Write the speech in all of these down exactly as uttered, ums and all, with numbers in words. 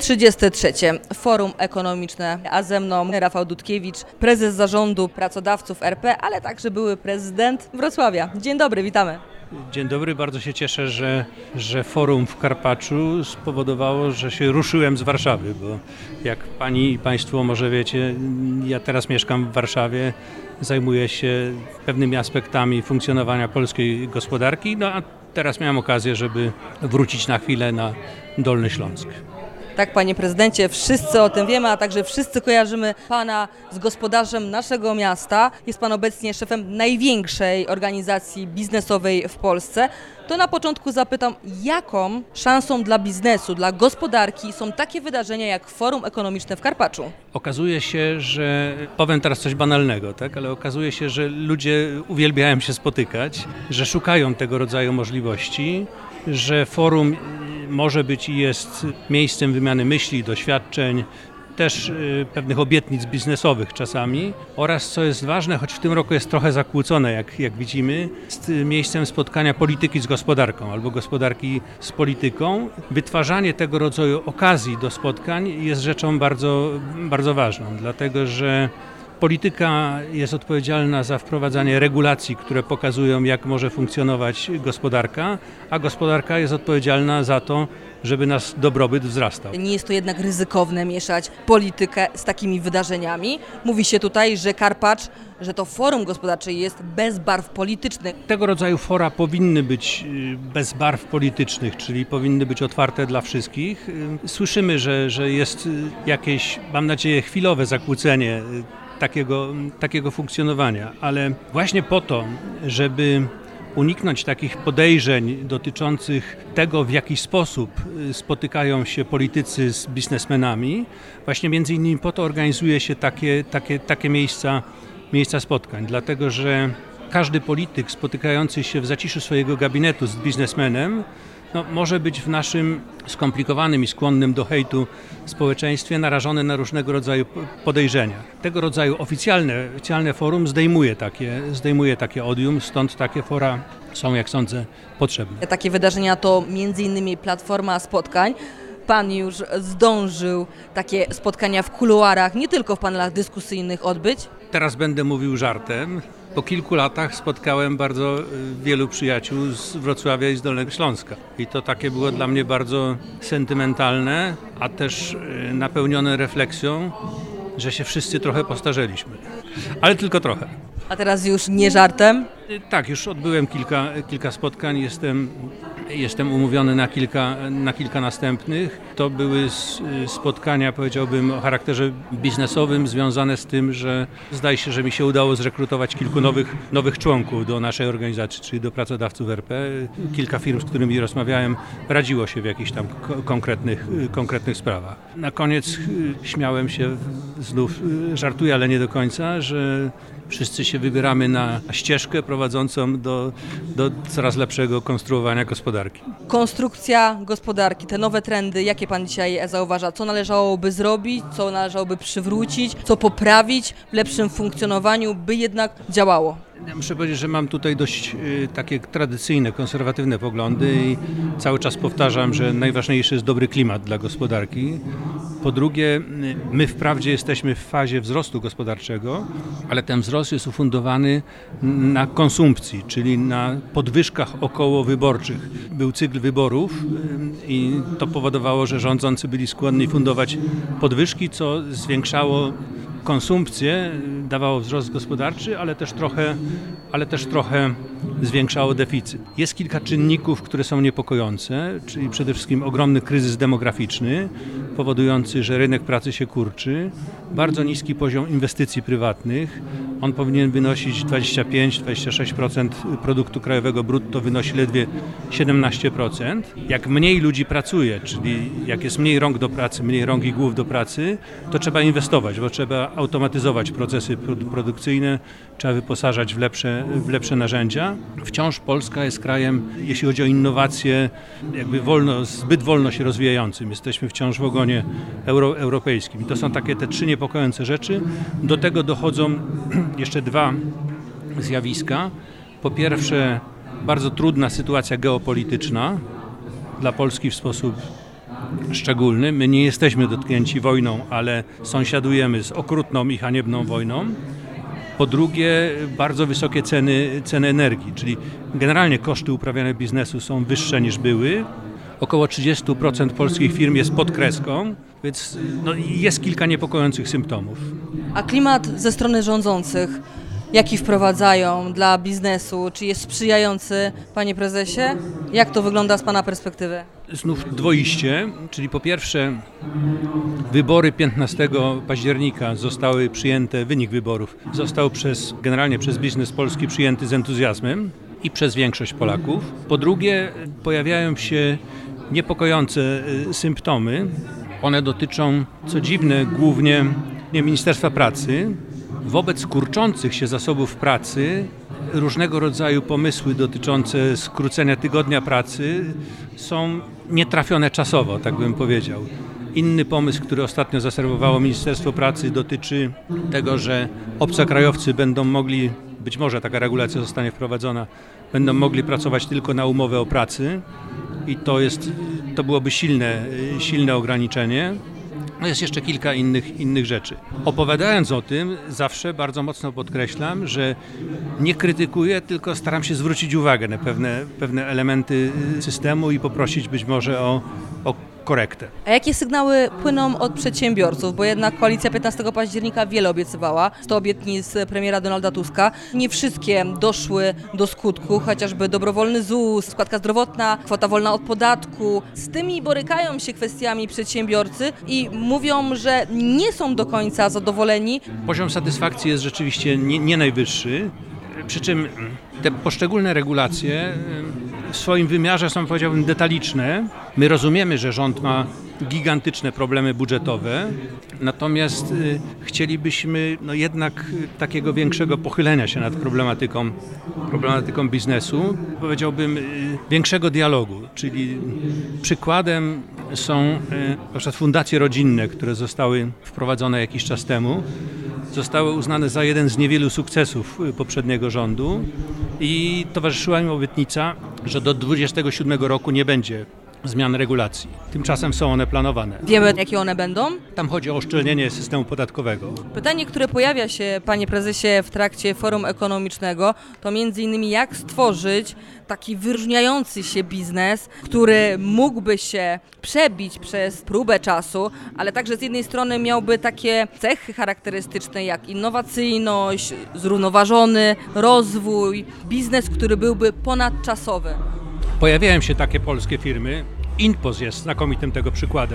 trzydzieste trzecie Forum Ekonomiczne, a ze mną Rafał Dudkiewicz, prezes zarządu pracodawców R P, ale także były prezydent Wrocławia. Dzień dobry, witamy. Dzień dobry, bardzo się cieszę, że, że forum w Karpaczu spowodowało, że się ruszyłem z Warszawy, bo jak pani i państwo może wiecie, ja teraz mieszkam w Warszawie, zajmuję się pewnymi aspektami funkcjonowania polskiej gospodarki, no a teraz miałem okazję, żeby wrócić na chwilę na Dolny Śląsk. Tak, panie prezydencie, wszyscy o tym wiemy, a także wszyscy kojarzymy pana z gospodarzem naszego miasta. Jest pan obecnie szefem największej organizacji biznesowej w Polsce. To na początku zapytam, jaką szansą dla biznesu, dla gospodarki są takie wydarzenia jak Forum Ekonomiczne w Karpaczu? Okazuje się, że, powiem teraz coś banalnego, tak, ale okazuje się, że ludzie uwielbiają się spotykać, że szukają tego rodzaju możliwości, że forum może być i jest miejscem wymiany myśli, doświadczeń, też y, pewnych obietnic biznesowych czasami oraz, co jest ważne, choć w tym roku jest trochę zakłócone, jak, jak widzimy, jest miejscem spotkania polityki z gospodarką albo gospodarki z polityką. Wytwarzanie tego rodzaju okazji do spotkań jest rzeczą bardzo, bardzo ważną, dlatego że polityka jest odpowiedzialna za wprowadzanie regulacji, które pokazują, jak może funkcjonować gospodarka, a gospodarka jest odpowiedzialna za to, żeby nasz dobrobyt wzrastał. Nie jest to jednak ryzykowne mieszać politykę z takimi wydarzeniami. Mówi się tutaj, że Karpacz, że to forum gospodarcze jest bez barw politycznych. Tego rodzaju fora powinny być bez barw politycznych, czyli powinny być otwarte dla wszystkich. Słyszymy, że, że jest jakieś, mam nadzieję, chwilowe zakłócenie takiego, takiego funkcjonowania, ale właśnie po to, żeby uniknąć takich podejrzeń dotyczących tego, w jaki sposób spotykają się politycy z biznesmenami, właśnie między innymi po to organizuje się takie, takie, takie miejsca, miejsca spotkań, dlatego że każdy polityk spotykający się w zaciszu swojego gabinetu z biznesmenem no, może być w naszym skomplikowanym i skłonnym do hejtu społeczeństwie narażony na różnego rodzaju podejrzenia. Tego rodzaju oficjalne, oficjalne forum zdejmuje takie, zdejmuje takie odium, stąd takie fora są, jak sądzę, potrzebne. Takie wydarzenia to między innymi platforma spotkań. Pan już zdążył takie spotkania w kuluarach, nie tylko w panelach dyskusyjnych odbyć? Teraz będę mówił żartem. Po kilku latach spotkałem bardzo wielu przyjaciół z Wrocławia i z Dolnego Śląska. I to takie było dla mnie bardzo sentymentalne, a też napełnione refleksją, że się wszyscy trochę postarzeliśmy. Ale tylko trochę. A teraz już nie żartem? Tak, już odbyłem kilka, kilka spotkań, jestem, jestem umówiony na kilka, na kilka następnych. To były spotkania, powiedziałbym, o charakterze biznesowym, związane z tym, że zdaje się, że mi się udało zrekrutować kilku nowych, nowych członków do naszej organizacji, czyli do pracodawców R P. Kilka firm, z którymi rozmawiałem, radziło się w jakichś tam konkretnych, konkretnych sprawach. Na koniec śmiałem się, znów żartuję, ale nie do końca, że wszyscy się wybieramy na ścieżkę prowadzącą do, do coraz lepszego konstruowania gospodarki. Konstrukcja gospodarki, te nowe trendy, jakie pan dzisiaj zauważa? Co należałoby zrobić, co należałoby przywrócić, co poprawić w lepszym funkcjonowaniu, by jednak działało? Ja muszę powiedzieć, że mam tutaj dość y, takie tradycyjne, konserwatywne poglądy i cały czas powtarzam, że najważniejszy jest dobry klimat dla gospodarki. Po drugie, my wprawdzie jesteśmy w fazie wzrostu gospodarczego, ale ten wzrost jest ufundowany na konsumpcji, czyli na podwyżkach okołowyborczych. Był cykl wyborów i to powodowało, że rządzący byli skłonni fundować podwyżki, co zwiększało konsumpcję, dawało wzrost gospodarczy, ale też trochę, ale też trochę zwiększało deficyt. Jest kilka czynników, które są niepokojące, czyli przede wszystkim ogromny kryzys demograficzny, powodujący, że rynek pracy się kurczy, bardzo niski poziom inwestycji prywatnych. On powinien wynosić dwadzieścia pięć do dwudziestu sześciu procent produktu krajowego brutto, wynosi ledwie siedemnaście procent. Jak mniej ludzi pracuje, czyli jak jest mniej rąk do pracy, mniej rąk i głów do pracy, to trzeba inwestować, bo trzeba automatyzować procesy produkcyjne, trzeba wyposażać w lepsze, w lepsze narzędzia. Wciąż Polska jest krajem, jeśli chodzi o innowacje, jakby wolno, zbyt wolno się rozwijającym. Jesteśmy wciąż w ogonie euro, europejskim. I to są takie te trzy niepokojące rzeczy. Do tego dochodzą jeszcze dwa zjawiska. Po pierwsze, bardzo trudna sytuacja geopolityczna dla Polski w sposób szczególny. My nie jesteśmy dotknięci wojną, ale sąsiadujemy z okrutną i haniebną wojną. Po drugie, bardzo wysokie ceny, ceny energii, czyli generalnie koszty uprawiania biznesu są wyższe niż były. Około trzydzieści procent polskich firm jest pod kreską, więc no, jest kilka niepokojących symptomów. A klimat ze strony rządzących, jaki wprowadzają dla biznesu, czy jest sprzyjający, panie prezesie? Jak to wygląda z pana perspektywy? Znów dwoiście, czyli po pierwsze wybory piętnastego października zostały przyjęte, wynik wyborów został przez, generalnie przez biznes polski przyjęty z entuzjazmem i przez większość Polaków. Po drugie, pojawiają się niepokojące symptomy. One dotyczą, co dziwne, głównie Ministerstwa Pracy. Wobec kurczących się zasobów pracy różnego rodzaju pomysły dotyczące skrócenia tygodnia pracy są nietrafione czasowo, tak bym powiedział. Inny pomysł, który ostatnio zaserwowało Ministerstwo Pracy, dotyczy tego, że obcokrajowcy będą mogli, być może taka regulacja zostanie wprowadzona, będą mogli pracować tylko na umowę o pracy i to jest, to byłoby silne, silne ograniczenie. No jest jeszcze kilka innych, innych rzeczy. Opowiadając o tym, zawsze bardzo mocno podkreślam, że nie krytykuję, tylko staram się zwrócić uwagę na pewne, pewne elementy systemu i poprosić być może o, o korektę. A jakie sygnały płyną od przedsiębiorców? Bo jednak koalicja piętnastego października wiele obiecywała. sto obietnic premiera Donalda Tuska. Nie wszystkie doszły do skutku, chociażby dobrowolny Z U S, składka zdrowotna, kwota wolna od podatku. Z tymi borykają się kwestiami przedsiębiorcy i mówią, że nie są do końca zadowoleni. Poziom satysfakcji jest rzeczywiście nie, nie najwyższy. Przy czym te poszczególne regulacje w swoim wymiarze są, powiedziałbym, detaliczne. My rozumiemy, że rząd ma gigantyczne problemy budżetowe, natomiast chcielibyśmy no jednak takiego większego pochylenia się nad problematyką, problematyką biznesu, powiedziałbym większego dialogu, czyli przykładem są na przykład fundacje rodzinne, które zostały wprowadzone jakiś czas temu. Zostały uznane za jeden z niewielu sukcesów poprzedniego rządu i towarzyszyła im obietnica, że do dwudziestego siódmego roku nie będzie zmian regulacji. Tymczasem są one planowane. Wiemy, jakie one będą? Tam chodzi o uszczelnienie systemu podatkowego. Pytanie, które pojawia się, panie prezesie, w trakcie forum ekonomicznego, to między innymi jak stworzyć taki wyróżniający się biznes, który mógłby się przebić przez próbę czasu, ale także z jednej strony miałby takie cechy charakterystyczne jak innowacyjność, zrównoważony rozwój, biznes, który byłby ponadczasowy. Pojawiają się takie polskie firmy. Inpoz jest znakomitym tego przykładem.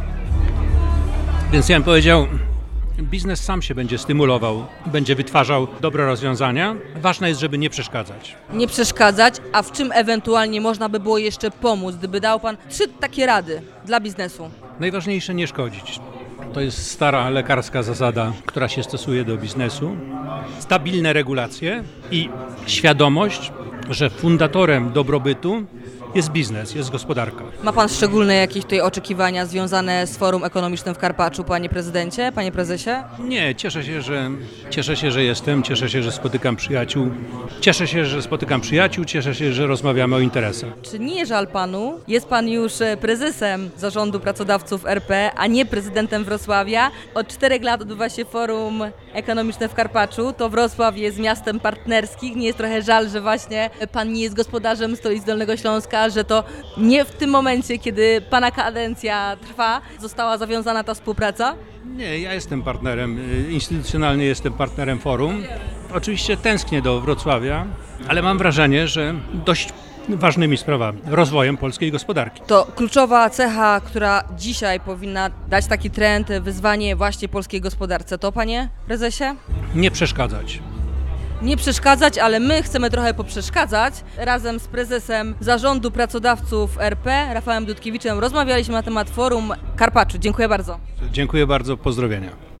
Więc ja bym powiedział, biznes sam się będzie stymulował, będzie wytwarzał dobre rozwiązania. Ważne jest, żeby nie przeszkadzać. Nie przeszkadzać, a w czym ewentualnie można by było jeszcze pomóc, gdyby dał pan trzy takie rady dla biznesu? Najważniejsze nie szkodzić. To jest stara lekarska zasada, która się stosuje do biznesu. Stabilne regulacje i świadomość, że fundatorem dobrobytu jest biznes, jest gospodarka. Ma pan szczególne jakieś tutaj oczekiwania związane z forum ekonomicznym w Karpaczu, panie prezydencie, panie prezesie? Nie, cieszę się, że cieszę się, że jestem, cieszę się, że spotykam przyjaciół. Cieszę się, że spotykam przyjaciół, cieszę się, że rozmawiamy o interesach. Czy nie żal panu? Jest pan już prezesem Zarządu Pracodawców R P, a nie prezydentem Wrocławia. Od czterech lat odbywa się forum ekonomiczne w Karpaczu. To Wrocław jest miastem partnerskim. Nie jest trochę żal, że właśnie pan nie jest gospodarzem stolicy Dolnego Śląska, że to nie w tym momencie, kiedy pana kadencja trwa, została zawiązana ta współpraca? Nie, ja jestem partnerem, instytucjonalnie jestem partnerem forum. Oczywiście tęsknię do Wrocławia, ale mam wrażenie, że dość ważnymi sprawami, rozwojem polskiej gospodarki. To kluczowa cecha, która dzisiaj powinna dać taki trend, wyzwanie właśnie polskiej gospodarce. To, panie prezesie? Nie przeszkadzać. Nie przeszkadzać, ale my chcemy trochę poprzeszkadzać. Razem z prezesem Zarządu Pracodawców R P, Rafałem Dudkiewiczem, rozmawialiśmy na temat forum Karpaczu. Dziękuję bardzo. Dziękuję bardzo, pozdrowienia.